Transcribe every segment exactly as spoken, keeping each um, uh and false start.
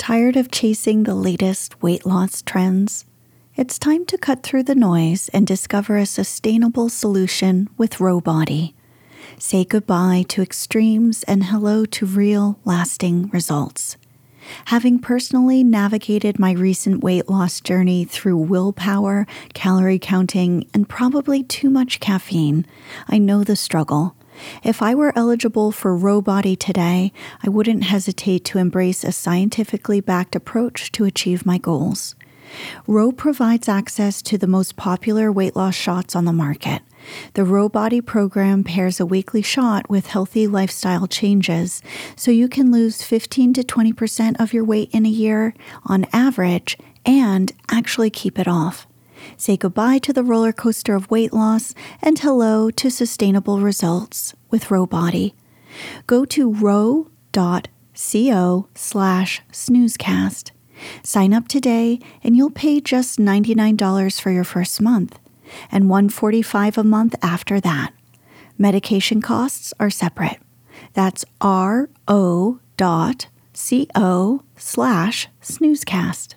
Tired of chasing the latest weight loss trends? It's time to cut through the noise and discover a sustainable solution with Rowbody. Say goodbye to extremes and hello to real, lasting results. Having personally navigated my recent weight loss journey through willpower, calorie counting, and probably too much caffeine, I know the struggle. If I were eligible for Rowbody today, I wouldn't hesitate to embrace a scientifically backed approach to achieve my goals. Row provides access to the most popular weight loss shots on the market. The Rowbody program pairs a weekly shot with healthy lifestyle changes, so you can lose fifteen to twenty percent of your weight in a year on average and actually keep it off. Say goodbye to the roller coaster of weight loss and hello to sustainable results with Rowbody. Go to row dot co slash snoozecast. Sign up today and you'll pay just ninety-nine dollars for your first month and one hundred forty-five dollars a month after that. Medication costs are separate. That's row dot co slash snoozecast.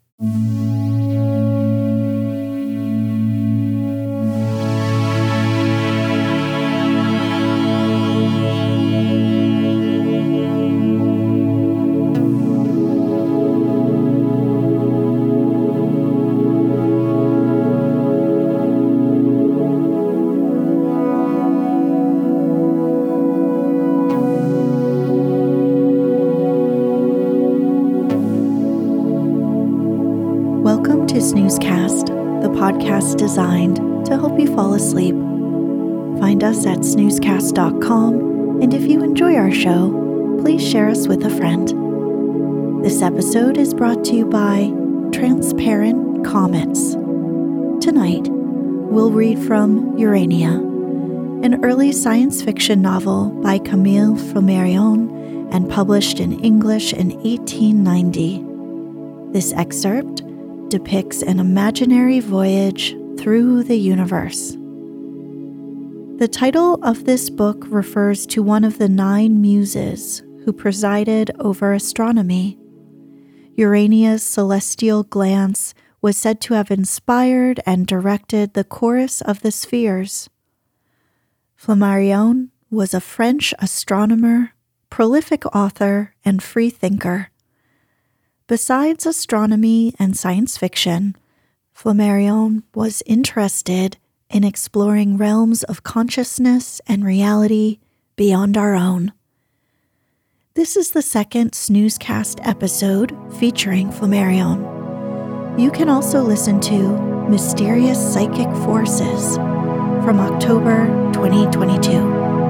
Welcome to Snoozecast, the podcast designed to help you fall asleep. Find us at snoozecast dot com, and if you enjoy our show, please share us with a friend. This episode is brought to you by Transparent Comets. Tonight, we'll read from Urania, an early science fiction novel by Camille Flammarion and published in English in eighteen ninety. This excerpt depicts an imaginary voyage through the universe. The title of this book refers to one of the nine muses who presided over astronomy. Urania's celestial glance was said to have inspired and directed the chorus of the spheres. Flammarion was a French astronomer, prolific author, and free thinker. Besides astronomy and science fiction, Flammarion was interested in exploring realms of consciousness and reality beyond our own. This is the second Snoozecast episode featuring Flammarion. You can also listen to Mysterious Psychic Forces from October twenty twenty-two.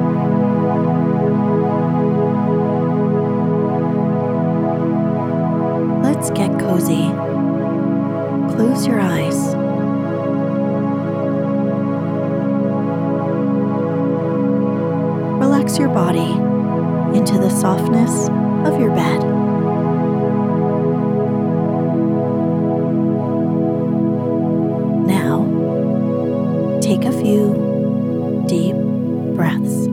Let's get cozy. Close your eyes. Relax your body into the softness of your bed. Now, take a few deep breaths.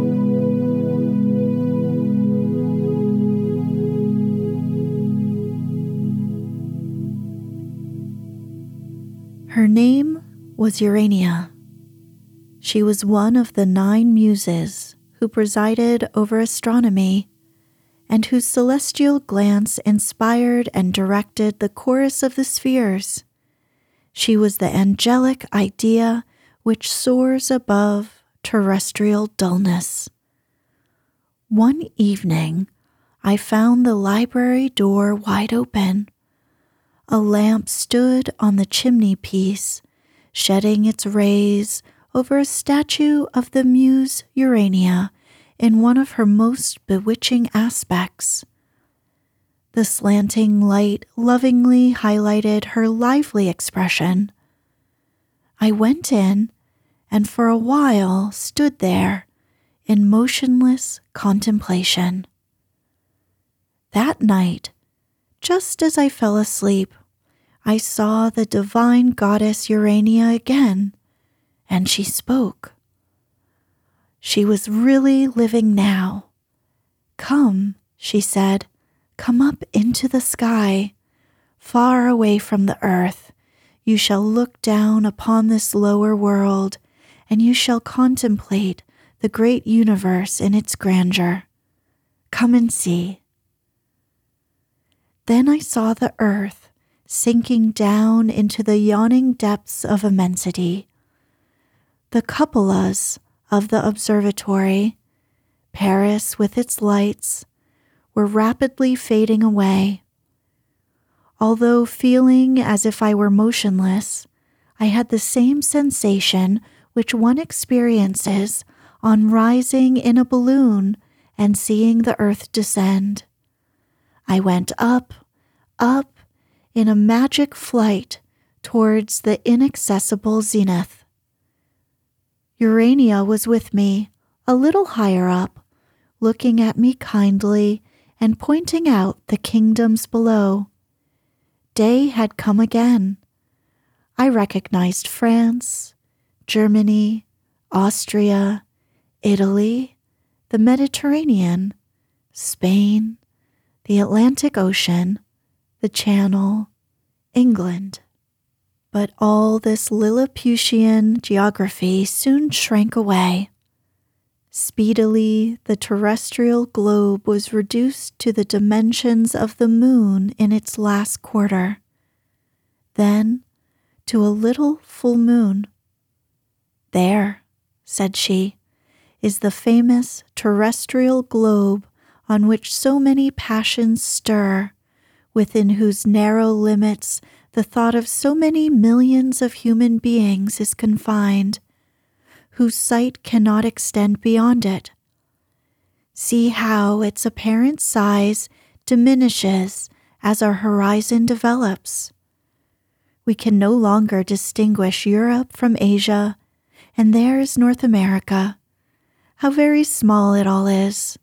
Her name was Urania. She was one of the nine muses who presided over astronomy and whose celestial glance inspired and directed the chorus of the spheres. She was the angelic idea which soars above terrestrial dullness. One evening, I found the library door wide open. A lamp stood on the chimney piece, shedding its rays over a statue of the muse Urania in one of her most bewitching aspects. The slanting light lovingly highlighted her lively expression. I went in and for a while stood there in motionless contemplation. That night, just as I fell asleep, I saw the divine goddess Urania again, and she spoke. She was really living now. "Come," she said, Come up into the sky, far away from the earth. You shall look down upon this lower world, and you shall contemplate the great universe in its grandeur. Come and see." Then I saw the earth sinking down into the yawning depths of immensity. The cupolas of the observatory, Paris with its lights, were rapidly fading away. Although feeling as if I were motionless, I had the same sensation which one experiences on rising in a balloon and seeing the earth descend. I went up, up, in a magic flight towards the inaccessible zenith. Urania was with me, a little higher up, looking at me kindly and pointing out the kingdoms below. Day had come again. I recognized France, Germany, Austria, Italy, the Mediterranean, Spain, the Atlantic Ocean, the Channel, England. But all this Lilliputian geography soon shrank away. Speedily, the terrestrial globe was reduced to the dimensions of the moon in its last quarter, then to a little full moon. "There," said she, "is the famous terrestrial globe on which so many passions stir, within whose narrow limits the thought of so many millions of human beings is confined, whose sight cannot extend beyond it. See how its apparent size diminishes as our horizon develops. We can no longer distinguish Europe from Asia, and there is North America. How very small it all is."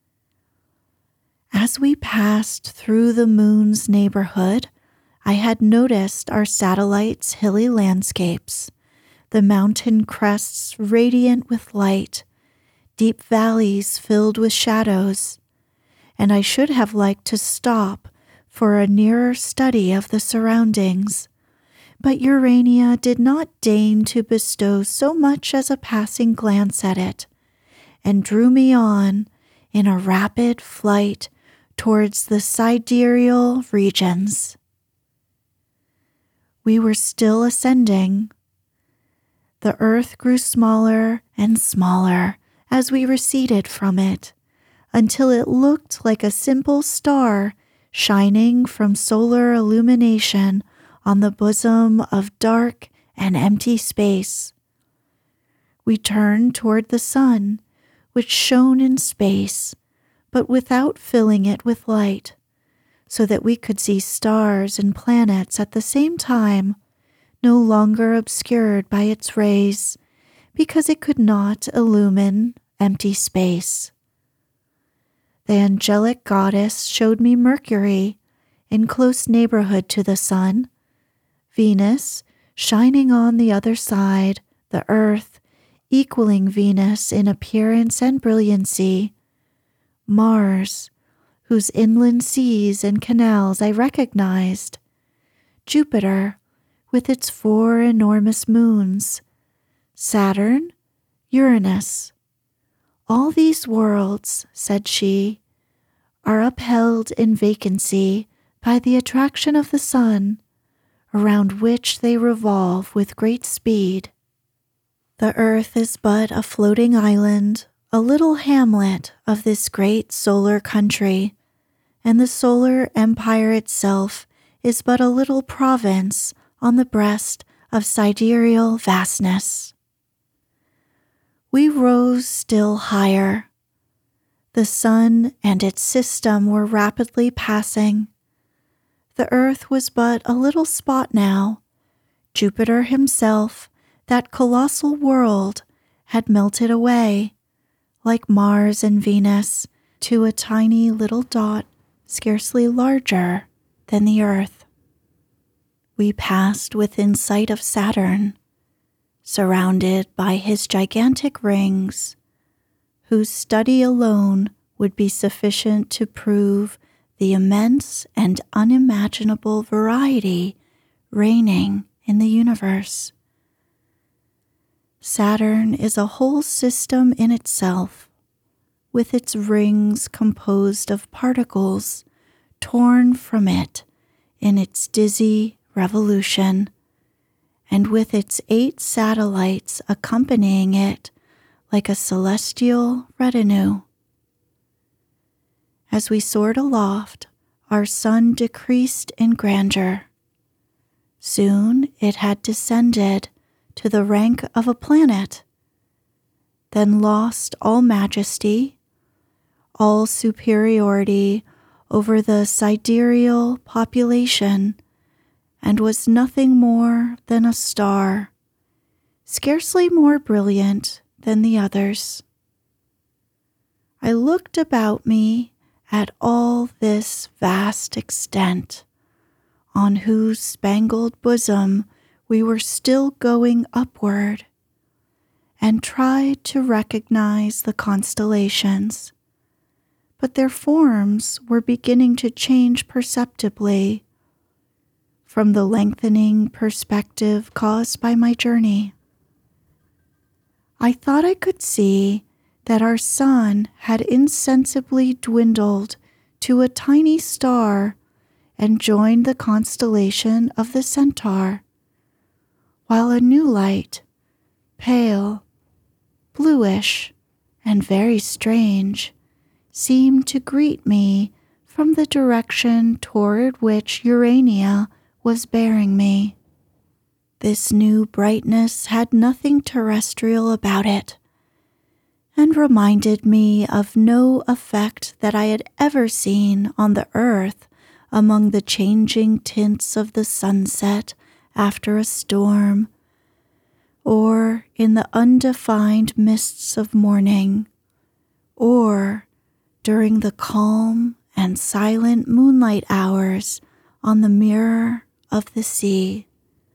As we passed through the moon's neighborhood, I had noticed our satellite's hilly landscapes, the mountain crests radiant with light, deep valleys filled with shadows, and I should have liked to stop for a nearer study of the surroundings, but Urania did not deign to bestow so much as a passing glance at it, and drew me on in a rapid flight towards the sidereal regions. We were still ascending. The earth grew smaller and smaller as we receded from it, until it looked like a simple star shining from solar illumination on the bosom of dark and empty space. We turned toward the sun, which shone in space, but without filling it with light, so that we could see stars and planets at the same time, no longer obscured by its rays, because it could not illumine empty space. The angelic goddess showed me Mercury, in close neighborhood to the sun, Venus shining on the other side, the earth equaling Venus in appearance and brilliancy, Mars, whose inland seas and canals I recognized, Jupiter, with its four enormous moons, Saturn, Uranus. "All these worlds," said she, "are upheld in vacancy by the attraction of the sun, around which they revolve with great speed. The earth is but a floating island, a little hamlet of this great solar country, and the solar empire itself is but a little province on the breast of sidereal vastness." We rose still higher. The sun and its system were rapidly passing. The earth was but a little spot now. Jupiter himself, that colossal world, had melted away, like Mars and Venus, to a tiny little dot scarcely larger than the earth. We passed within sight of Saturn, surrounded by his gigantic rings, whose study alone would be sufficient to prove the immense and unimaginable variety reigning in the universe. Saturn is a whole system in itself, with its rings composed of particles torn from it in its dizzy revolution, and with its eight satellites accompanying it like a celestial retinue. As we soared aloft, our sun decreased in grandeur. Soon it had descended to the rank of a planet, then lost all majesty, all superiority over the sidereal population, and was nothing more than a star, scarcely more brilliant than the others. I looked about me at all this vast extent, on whose spangled bosom we were still going upward, and tried to recognize the constellations, but their forms were beginning to change perceptibly from the lengthening perspective caused by my journey. I thought I could see that our sun had insensibly dwindled to a tiny star and joined the constellation of the Centaur, while a new light, pale, bluish, and very strange, seemed to greet me from the direction toward which Urania was bearing me. This new brightness had nothing terrestrial about it, and reminded me of no effect that I had ever seen on the earth among the changing tints of the sunset after a storm, or in the undefined mists of morning, or during the calm and silent moonlight hours on the mirror of the sea.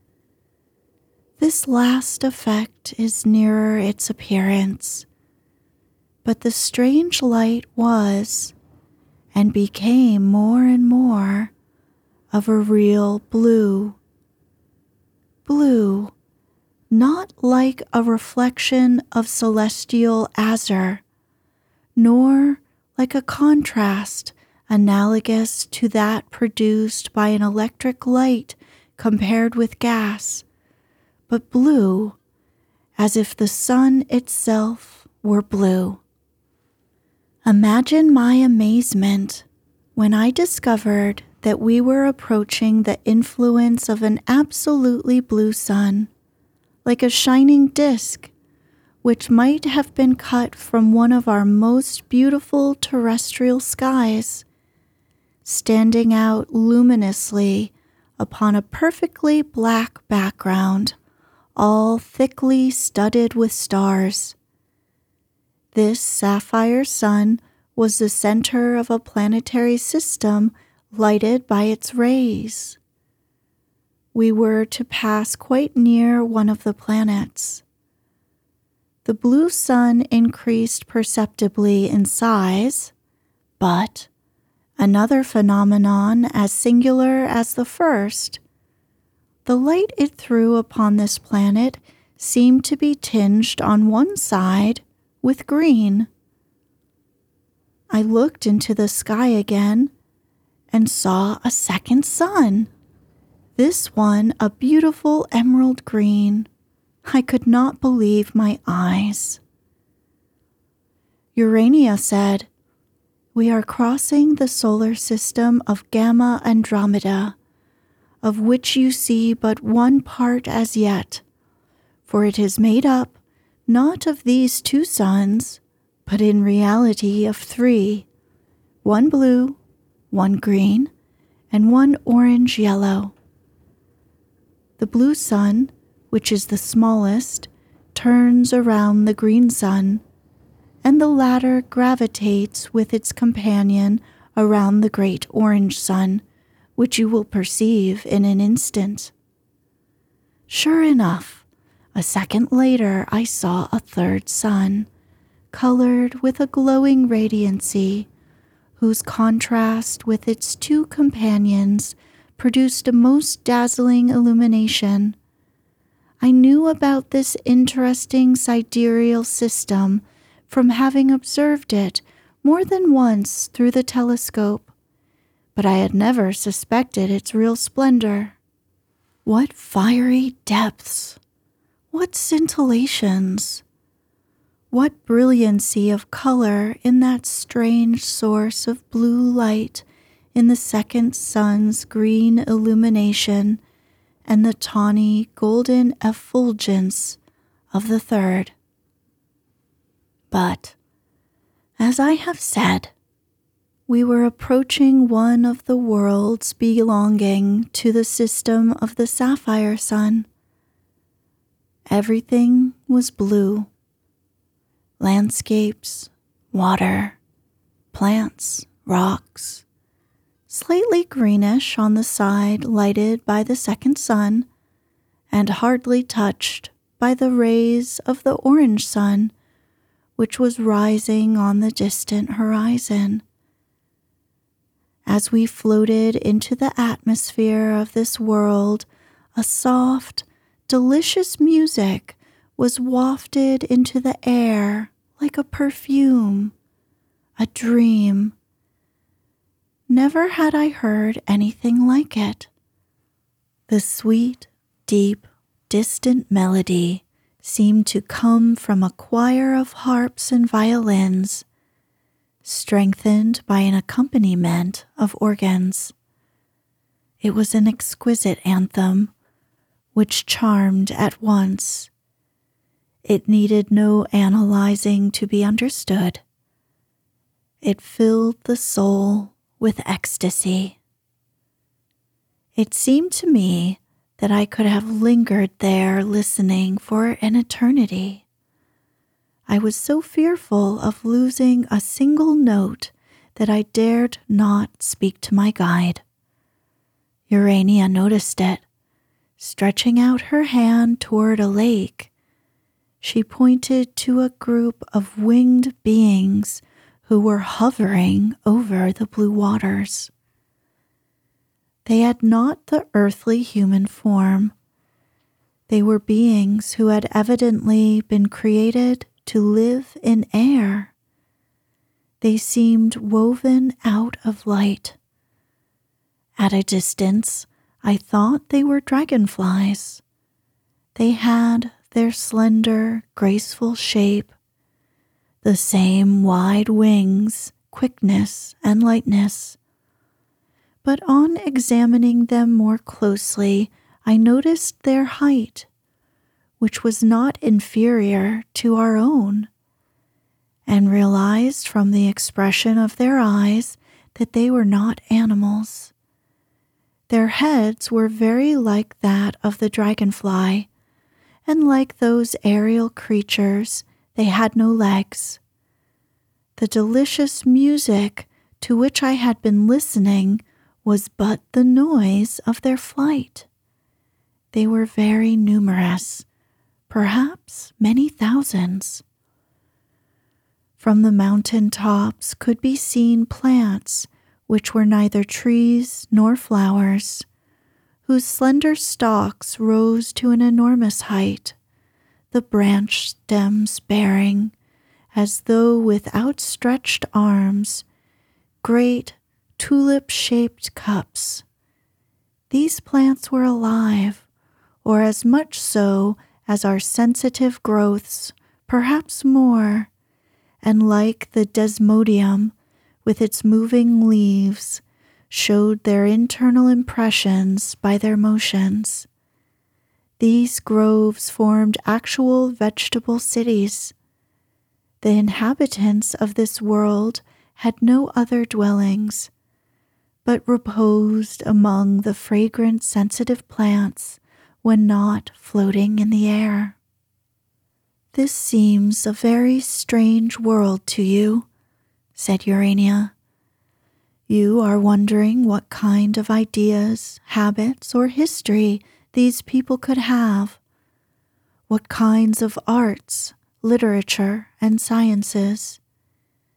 This last effect is nearer its appearance, but the strange light was, and became more and more, of a real blue. Blue, not like a reflection of celestial azure, nor like a contrast analogous to that produced by an electric light compared with gas, but blue, as if the sun itself were blue. Imagine my amazement when I discovered that we were approaching the influence of an absolutely blue sun, like a shining disk, which might have been cut from one of our most beautiful terrestrial skies, standing out luminously upon a perfectly black background, all thickly studded with stars. This sapphire sun was the center of a planetary system lighted by its rays. We were to pass quite near one of the planets. The blue sun increased perceptibly in size, but another phenomenon as singular as the first, the light it threw upon this planet seemed to be tinged on one side with green. I looked into the sky again and saw a second sun, this one a beautiful emerald green. I could not believe my eyes. Urania said, "We are crossing the solar system of Gamma Andromeda, of which you see but one part as yet, for it is made up not of these two suns, but in reality of three, one blue, one green, and one orange-yellow. The blue sun, which is the smallest, turns around the green sun, and the latter gravitates with its companion around the great orange sun, which you will perceive in an instant." Sure enough, a second later I saw a third sun, colored with a glowing radiancy, whose contrast with its two companions produced a most dazzling illumination. I knew about this interesting sidereal system from having observed it more than once through the telescope, but I had never suspected its real splendor. What fiery depths! What scintillations! What brilliancy of color in that strange source of blue light in the second sun's green illumination and the tawny golden effulgence of the third. But, as I have said, we were approaching one of the worlds belonging to the system of the sapphire sun. Everything was blue. Landscapes, water, plants, rocks, slightly greenish on the side lighted by the second sun, and hardly touched by the rays of the orange sun, which was rising on the distant horizon. As we floated into the atmosphere of this world, a soft, delicious music was wafted into the air like a perfume, a dream. Never had I heard anything like it. The sweet, deep, distant melody seemed to come from a choir of harps and violins, strengthened by an accompaniment of organs. It was an exquisite anthem, which charmed at once. It needed no analyzing to be understood. It filled the soul with ecstasy. It seemed to me that I could have lingered there listening for an eternity. I was so fearful of losing a single note that I dared not speak to my guide. Urania noticed it. Stretching out her hand toward a lake, she pointed to a group of winged beings who were hovering over the blue waters. They had not the earthly human form. They were beings who had evidently been created to live in air. They seemed woven out of light. At a distance, I thought they were dragonflies. They had their slender, graceful shape, the same wide wings, quickness, and lightness. But on examining them more closely, I noticed their height, which was not inferior to our own, and realized from the expression of their eyes that they were not animals. Their heads were very like that of the dragonfly, and like those aerial creatures, they had no legs. The delicious music to which I had been listening was but the noise of their flight. They were very numerous, perhaps many thousands. From the mountain tops could be seen plants which were neither trees nor flowers, whose slender stalks rose to an enormous height, the branched stems bearing, as though with outstretched arms, great tulip-shaped cups. These plants were alive, or as much so as our sensitive growths, perhaps more, and like the desmodium, with its moving leaves, showed their internal impressions by their motions. These groves formed actual vegetable cities. The inhabitants of this world had no other dwellings, but reposed among the fragrant, sensitive plants when not floating in the air. "This seems a very strange world to you," said Urania. "You are wondering what kind of ideas, habits, or history these people could have, what kinds of arts, literature, and sciences.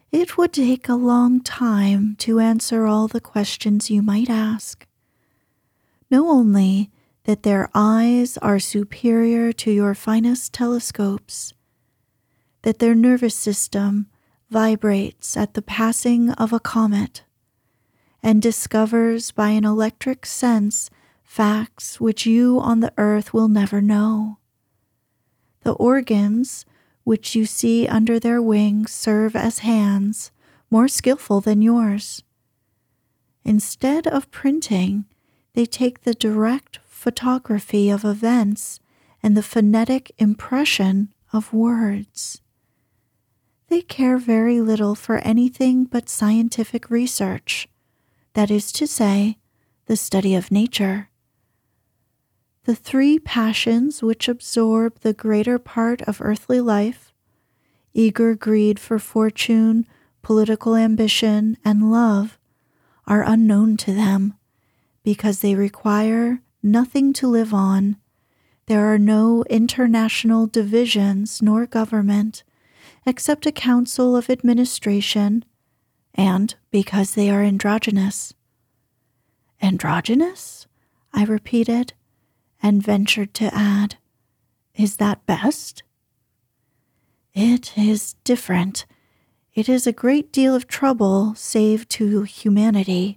It would take a long time to answer all the questions you might ask. Know only that their eyes are superior to your finest telescopes, that their nervous system vibrates at the passing of a comet, and discovers by an electric sense facts which you on the earth will never know. The organs which you see under their wings serve as hands more skillful than yours. Instead of printing, they take the direct photography of events and the phonetic impression of words. They care very little for anything but scientific research, that is to say, the study of nature. The three passions which absorb the greater part of earthly life, eager greed for fortune, political ambition, and love, are unknown to them, because they require nothing to live on. There are no international divisions nor government, except a council of administration, and because they are androgynous. Androgynous? I repeated, and ventured to add, is that best? It is different. It is a great deal of trouble saved to humanity.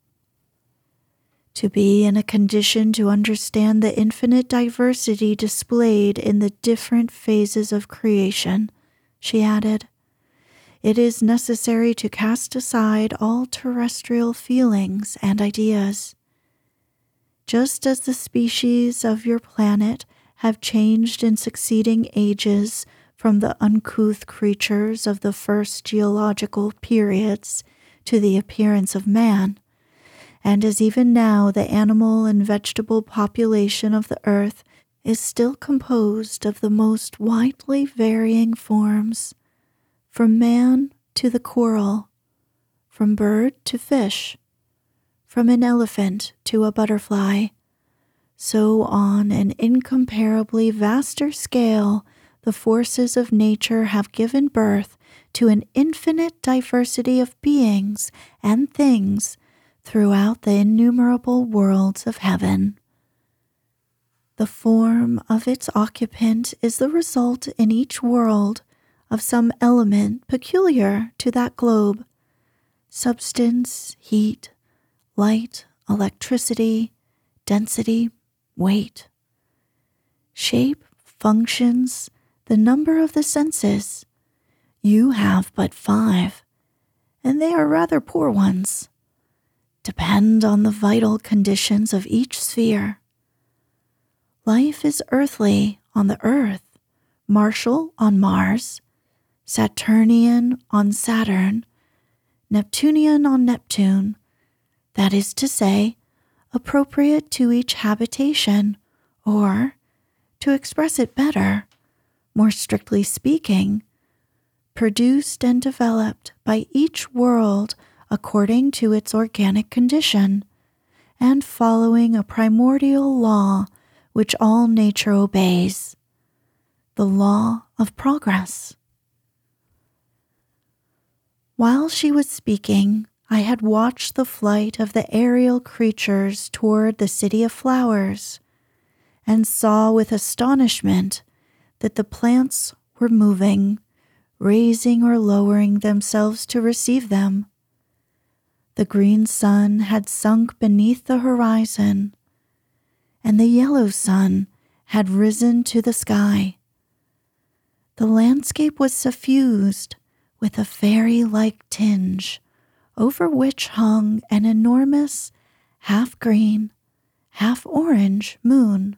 To be in a condition to understand the infinite diversity displayed in the different phases of creation, she added, it is necessary to cast aside all terrestrial feelings and ideas. Just as the species of your planet have changed in succeeding ages from the uncouth creatures of the first geological periods to the appearance of man, and as even now the animal and vegetable population of the earth is still composed of the most widely varying forms, from man to the coral, from bird to fish, from an elephant to a butterfly, so on an incomparably vaster scale the forces of nature have given birth to an infinite diversity of beings and things throughout the innumerable worlds of heaven. The form of its occupant is the result in each world of some element peculiar to that globe: substance, heat, light, electricity, density, weight. Shape, functions, the number of the senses. You have but five, and they are rather poor ones. Depend on the vital conditions of each sphere. Life is earthly on the earth, martial on Mars, Saturnian on Saturn, Neptunian on Neptune, that is to say, appropriate to each habitation, or, to express it better, more strictly speaking, produced and developed by each world according to its organic condition, and following a primordial law which all nature obeys, the law of progress. While she was speaking, I had watched the flight of the aerial creatures toward the city of flowers, and saw with astonishment that the plants were moving, raising or lowering themselves to receive them. The green sun had sunk beneath the horizon, and the yellow sun had risen to the sky. The landscape was suffused with a fairy-like tinge, over which hung an enormous, half-green, half-orange moon.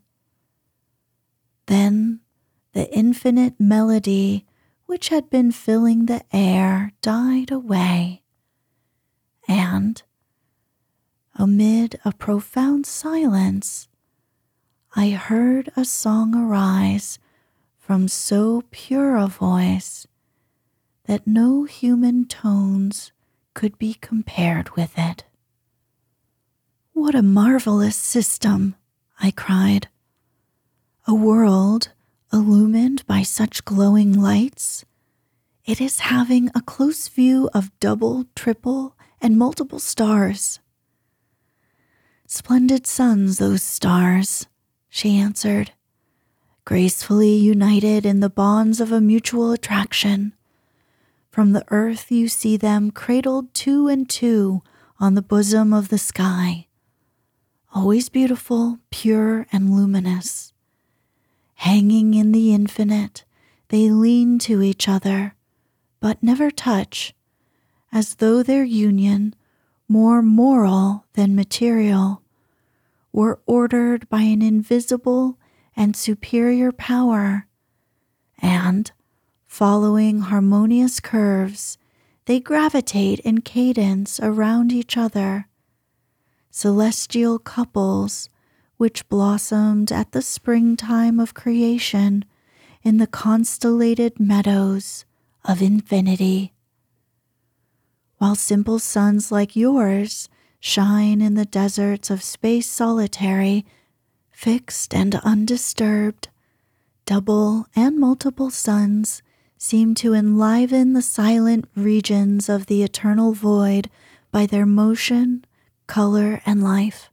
Then the infinite melody which had been filling the air died away, and, amid a profound silence, I heard a song arise from so pure a voice that no human tones could be compared with it. What a marvelous system, I cried. A world illumined by such glowing lights, It is having a close view of double, triple, and multiple stars. Splendid suns, those stars, she answered, gracefully united in the bonds of a mutual attraction. From the earth you see them cradled two and two on the bosom of the sky, always beautiful, pure, and luminous. Hanging in the infinite, they lean to each other, but never touch, as though their union, more moral than material, were ordered by an invisible and superior power, and, following harmonious curves, they gravitate in cadence around each other, celestial couples which blossomed at the springtime of creation in the constellated meadows of infinity. While simple suns like yours shine in the deserts of space solitary, fixed and undisturbed, double and multiple suns seem to enliven the silent regions of the eternal void by their motion, color, and life.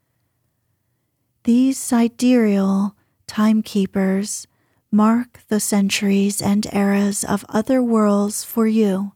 These sidereal timekeepers mark the centuries and eras of other worlds for you.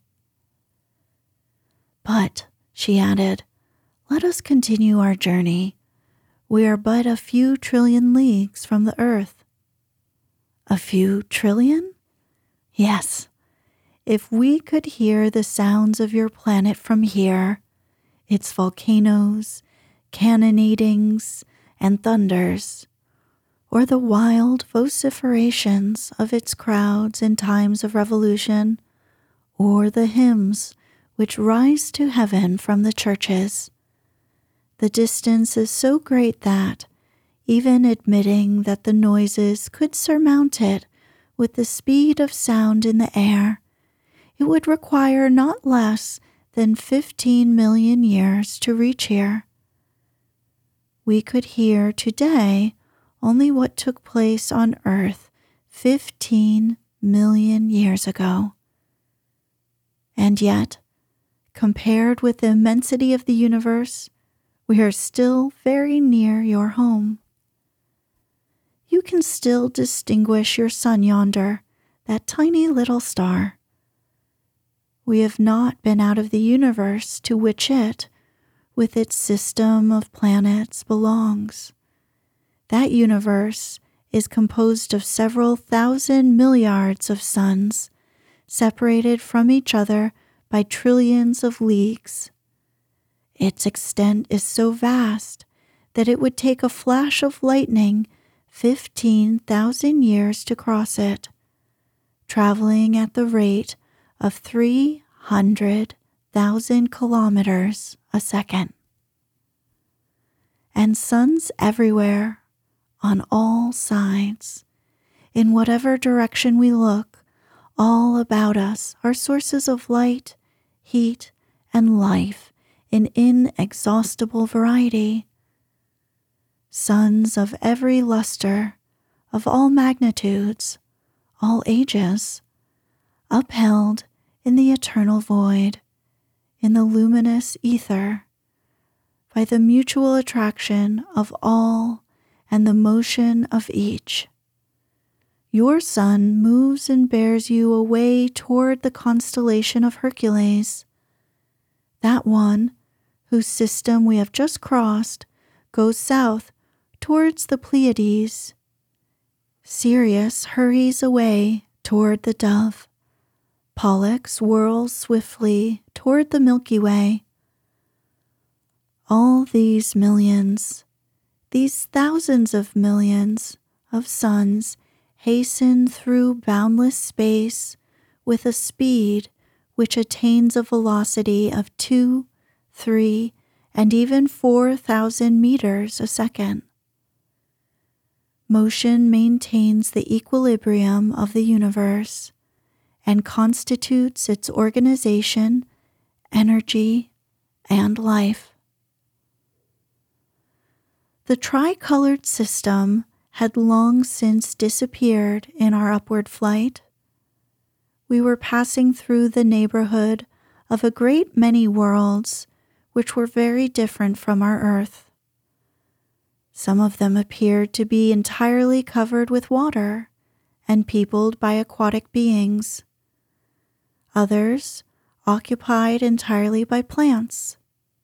But, she added, let us continue our journey. We are but a few trillion leagues from the earth. A few trillion? Yes. If we could hear the sounds of your planet from here, its volcanoes, cannonadings, and thunders, or the wild vociferations of its crowds in times of revolution, or the hymns which rise to heaven from the churches, the distance is so great that, even admitting that the noises could surmount it with the speed of sound in the air, it would require not less than fifteen million years to reach here. We could hear today only what took place on Earth fifteen million years ago. And yet, compared with the immensity of the universe, we are still very near your home. You can still distinguish your sun yonder, that tiny little star. We have not been out of the universe to which it, with its system of planets, belongs. That universe is composed of several thousand milliards of suns, separated from each other by trillions of leagues. Its extent is so vast that it would take a flash of lightning fifteen thousand years to cross it, traveling at the rate of three hundred thousand kilometers a second. And suns everywhere, on all sides, in whatever direction we look, all about us are sources of light, heat, and life in inexhaustible variety. Suns of every luster, of all magnitudes, all ages, upheld in the eternal void, in the luminous ether, by the mutual attraction of all and the motion of each. Your sun moves and bears you away toward the constellation of Hercules. That one, whose system we have just crossed, goes south towards the Pleiades. Sirius hurries away toward the Dove. Pollux whirls swiftly toward the Milky Way. All these millions, these thousands of millions of suns hasten through boundless space with a speed which attains a velocity of two, three, and even four thousand meters a second. Motion maintains the equilibrium of the universe and constitutes its organization, energy, and life. The tricolored system had long since disappeared in our upward flight. We were passing through the neighborhood of a great many worlds which were very different from our earth. Some of them appeared to be entirely covered with water and peopled by aquatic beings. Others occupied entirely by plants.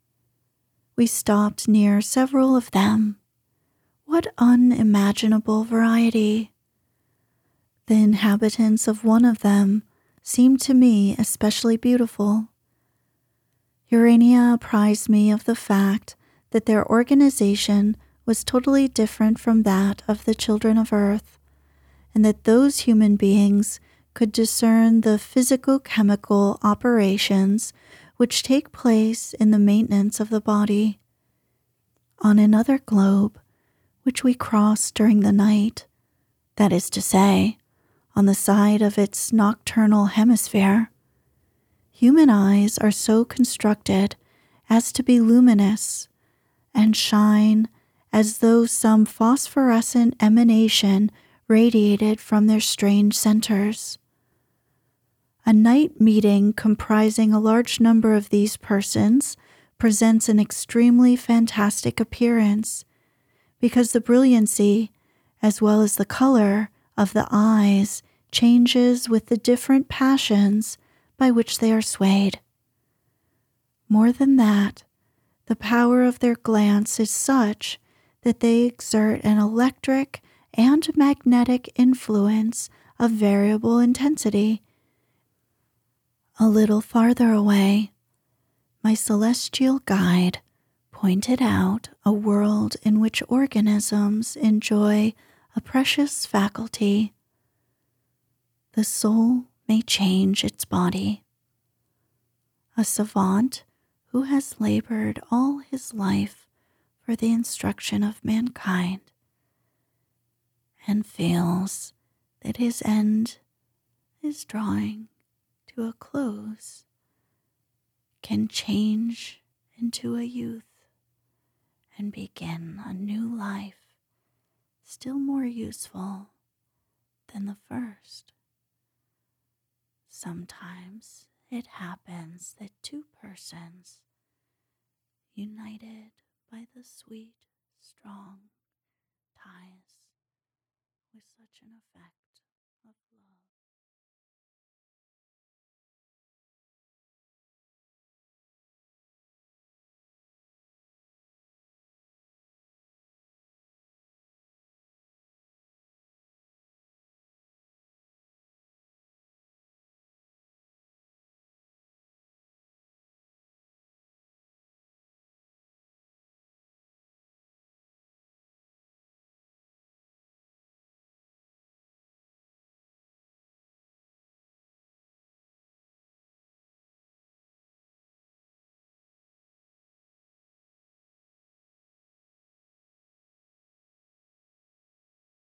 We stopped near several of them. What unimaginable variety! The inhabitants of one of them seemed to me especially beautiful. Urania apprised me of the fact that their organization was totally different from that of the children of Earth, and that those human beings could discern the physico-chemical operations which take place in the maintenance of the body. On another globe, which we crossed during the night, that is to say, on the side of its nocturnal hemisphere, human eyes are so constructed as to be luminous and shine as though some phosphorescent emanation radiated from their strange centers. A night meeting comprising a large number of these persons presents an extremely fantastic appearance, because the brilliancy, as well as the color, of the eyes changes with the different passions by which they are swayed. More than that, the power of their glance is such that they exert an electric and magnetic influence of variable intensity. A little farther away, my celestial guide pointed out a world in which organisms enjoy a precious faculty. The soul may change its body. A savant who has labored all his life for the instruction of mankind and feels that his end is drawing to a close can change into a youth and begin a new life still more useful than the first. Sometimes it happens that two persons, united by the sweet, strong ties with such an effect of love,